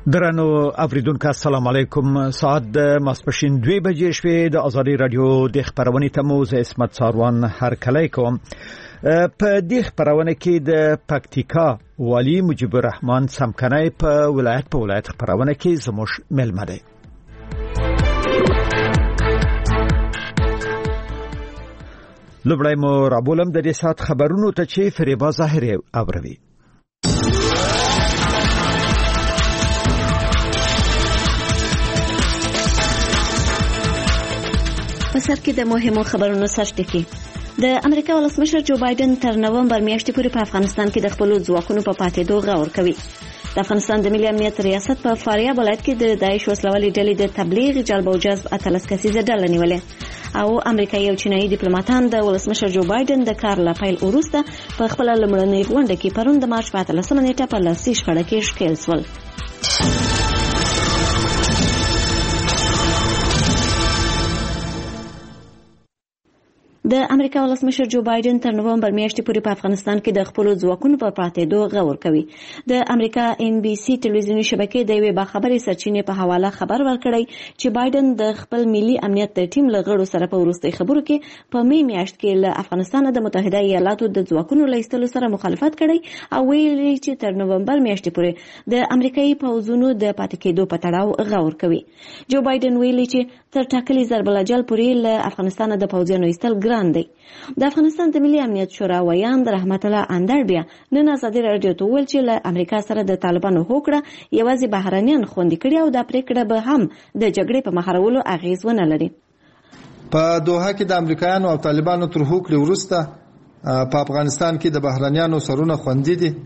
درنو اوریدونکو السلام علیکم. ساعت د ماسپښین 2 بجې شوې. د ازادي رادیو د خبرونې تموز اسمت ساروان هر کله کوم. په دې خبرونه کې د پکتیکا والی مجيب الرحمن سمکنای په ولایت خبرونه کې زموږ ملمه دی. لبړای مو رابولم د دې سات خبرونو ته چې فریبا ظاهری اوروي. په سر کې د مهمو خبرونو سرټکی. د امریکا ولسمشر جو بایدن تر نومبر میاشتې پورې په افغانستان کې د خپل ځواکونو په پاتېدو غور کوي. د افغانستان د ملي امنیت ریاست په فاریاب ولایت کې د داعش وسلوالې ډلې د تبلیغ جلب او جذب 13 کسیزه ډله نیولې او امریکایي او چینایي ډیپلوماټان د ولسمشر جو بایدن د کار له پیل وروسته په خپل لومړنۍ غونډه کې پرون د مارچ په 13 نیټه په لاسي شخړه کې ښکېل شول. د امریکا ولسمشر جو بایدن تر نومبر میاشتې پورې په افغانستان کې د خپل ځواکونو په پاتېدو غور کوي. د امریکا NBC ټلویزیونی شبکې د یوې باخبري سرچینې په حواله خبر ورکړی چې بایدن د خپل ملي امنیت د ټیم له غړو سره په وروستي خبرو کې په می میاشت کې له افغانستان د متحده ایالاتو د ځواکونو لیستلو سره مخالفت کړی او ویلي چې تر نومبر میاشتې پورې د امریکایي پوځونو د پاتې کېدو په تړاو غور کوي. جو بایدن ویلي چې تر ټاکلي ضرب الاجل پورې له افغانستان د پوځیانو ایستل دی. د افغانستان د ملي امنیت شورا ویان د رحمت الله اندر بیا نن ازادي رادیو ته ویل چې له امریکا سره د طالبانو هوکړه یوازې بهرانيان خوندي کړي او د پریکړه به هم د جګړې په مخارولو اغیز ونه لري. په دوحه کې د امریکایانو او طالبانو تر هوکړې وروسته په افغانستان کې د بهرانيانو سرونه خوندي دي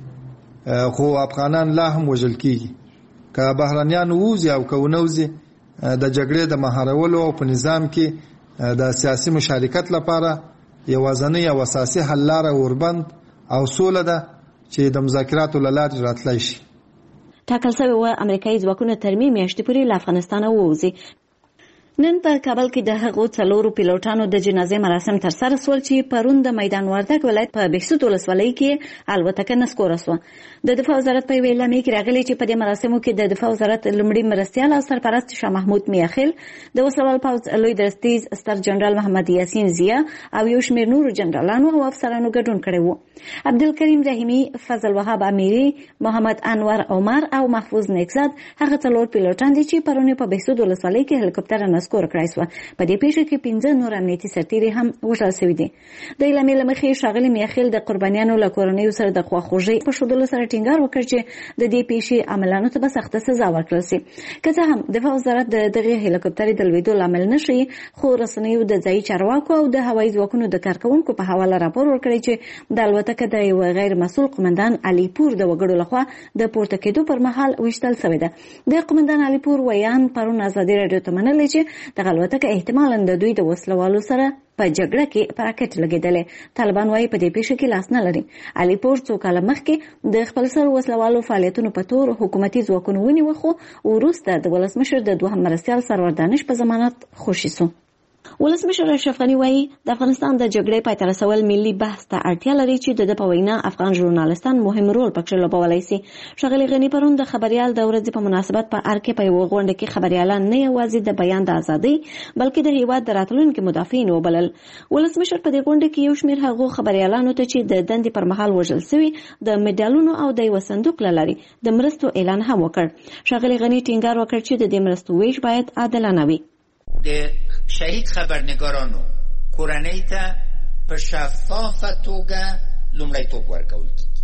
خو افغانان لا هم وژل کیږي. که بهرانيان ووزي او که ونوزي د جګړې د مهارولو او په نظام کې د سیاسي مشارکت لپاره یوازنی او اساسي حل لاره اوربند او سوله ده چې د مذاکراتو له لارې راتلای شي. ټاکل شوی و امریکایي ځواکونه تر می میاشتې پورې له افغانستان ووځي. نن په کابل کې د هغو څلورو پیلوټانو د جنازې مراسم ترسره شول چې پرون د میدان وردګ ولایت په بهسود ولسوالۍ کې الوتکه نسکوره شوه. د دفاع وزارت په یوې اعلامیه کې راغلي چې په دې مراسمو کې د دفاع وزارت لومړي مرستیال او سرپرست شاه محمود میاخیل، د وسلوال پوځ لوی درستیز ستر جنرال محمد یاسین زیا او یو شمېر نورو جنرالانو او افسرانو ګډون کړی وو. عبدالکریم رحیمي، فضل وهاب امیری، محمد انور عمر او محفوظ نیکزاد هغه څلور پیلوټان دي چې پرون په بهسود ولسوالۍ کې هلیکوپټر نسکور کړی شو. په دې پیښه کې 15 نور امنیتي سرتیري هم وژل شوي دي. د اعلامیې له مخې ښاغلي میاخیل د قربانیانو له کورنیو سره د خواخوږۍ په ښودلو سره ټینګار وکړ چې د دې پیښې عملانو ته به سخته سزا ورکړل شي. که څه هم دفاع وزارت د دغه هلیکوپټر د لوېدو لامل نشي، خو رسنیو د ځایي چارواکو او د هوایي ځواکونو د کارکونکو په حواله راپور ورکړی چې د الوتکه د یو غیر مسؤل قومندان علیپور د وګړو لخوا د پورته کېدو پر مهال وشتل شوې ده. د قومندان علیپور ویان پرون ازادي رادیو ته منلي چې د الوتکه احتمالاً د دوی د وسلوالو سره په جګړه کې په راکټ لګېدلې. طالبان وايي په دې پیښه کې لاس نه لري. علیپور څو کاله مخکې د خپل سر وسلوالو فعالیتونو په تور حکومتي ځواکونو ونیو خو وروسته د ولسمشر د دوهم مرستیال سرور دانش په ضمانت خوشي شو. ولسمشر اشرف غني وايي د افغانستان د جګړې پای ته رسول ملي بحث ته اړتیا لري چې د په وینا افغان ژورنالستان مهم رول پکې لوبولی شي. ښاغلي غني پرون د خبريال د ورځې په مناسبت په ارکه په یو غونډه کې خبريالان نه یوازې د بیان د ازادۍ بلکې د هیواد د راتلونکو مدافعین وبلل. ولسمشر په دې غونډه کې یو شمېر هغو خبريالانو ته چې د دندې پر مهال وژل شوي د میډالونو او د یو صندوق لاري د مرستو اعلان هم وکړ. ښاغلي غني ټینګار وکړ چې د دې مرستو ویش باید عادلانه وي. د شهید خبرنگارانو کورنۍ ته په شفافه توګه لومړیتوب ورکول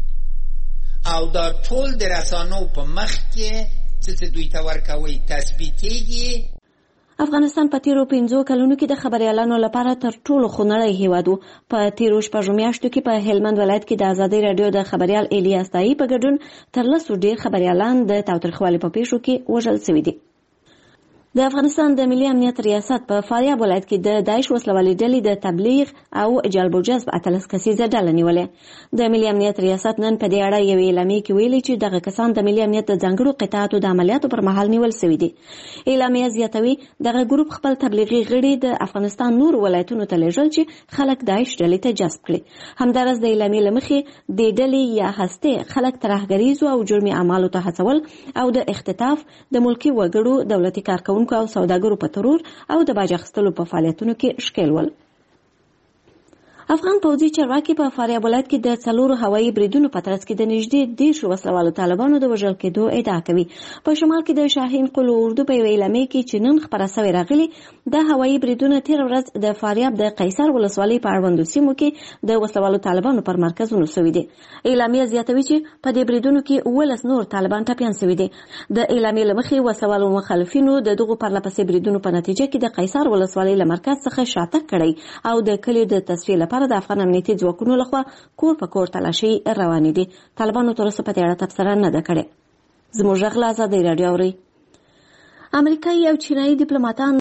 او دا ټول د رسانو په مخ کې چې دوی ته ورکوي تثبیتېږي. افغانستان په تیرو 15 کلونو کې د خبريالانو لپاره تر ټولو خونړی هیواد و. په تیرو شپږو میاشتو کې په هلمند ولایت کې د ازادي رادیو د خبريال الیاس تایی په ګډون تر لسو ډیر خبريالان د تاوتریخوالي په پیښو کې وژل شوي دي. د افغانستان د ملي امنیت ریاست په فاریاب ولایت کې د داعش وسلوالې ډلې د تبلیغ او جلب او جذب 18 کسیزه ډله نیولې. د ملي امنیت ریاست نن په دې اړه یوې اعلامیې کې ویلي چې دغه کسان د ملي امنیت د ځانګړو قطاعاتو د عملیاتو پر مهال نیول شوي دي. اعلامیه زیاتوي دغه ګروپ خپل تبلیغي غړي د افغانستان نور ولایتونو ته لیږل چې خلک داعش ډلې ته جذب کړي. همدارس د اعلامیې له مخې د ډلې یا هستې خلک ترهګریزو او جرمي اعمالو ته هڅول او د اختطاف د ملکي وګړو دولتي کارکونکو او سوداګرو په ترور او د باج اخیستلو په فعالیتونو کې ښکیل ول. افغان پوځي چارواکي په فاریاب ولایت کې د 4 هوایي بریدونو په ترڅ کې د نږدې 10 وسلوالو طالبانو د وژل کېدو ادعا کوي. په شمال کې د شاهین قلو اردو په یوه اعلامیه کې چې نن خپره شوې راغلي د هوایي بریدونو تیر ورځ د فاریاب د قیصر ولسوالۍ په اړوندو سیمو کې د وسلوالو طالبانو پر مرکزونو شوي دي. اعلامیه زیاتوي چې په دې بریدونو کې 19 نور طالبان ټپیان شوي دي. د اعلامیې له مخې وسلوالو مخالفینو د دغو پرلپسې بریدونو په نتیجه کې د قیصر ولسوالۍ له مرکز څخه شاتګ کړی او د کلي د تصفیې لپاره د افغان امنیتي ځواکونو لخوا کور په کور تلاشي روانې دي. طالبانو تر اوسه په دې اړه تبصره نه ده کړې. زموږ غږ له ازادۍ راډیو اورئ. امریکایي او چینایي ډیپلوماټان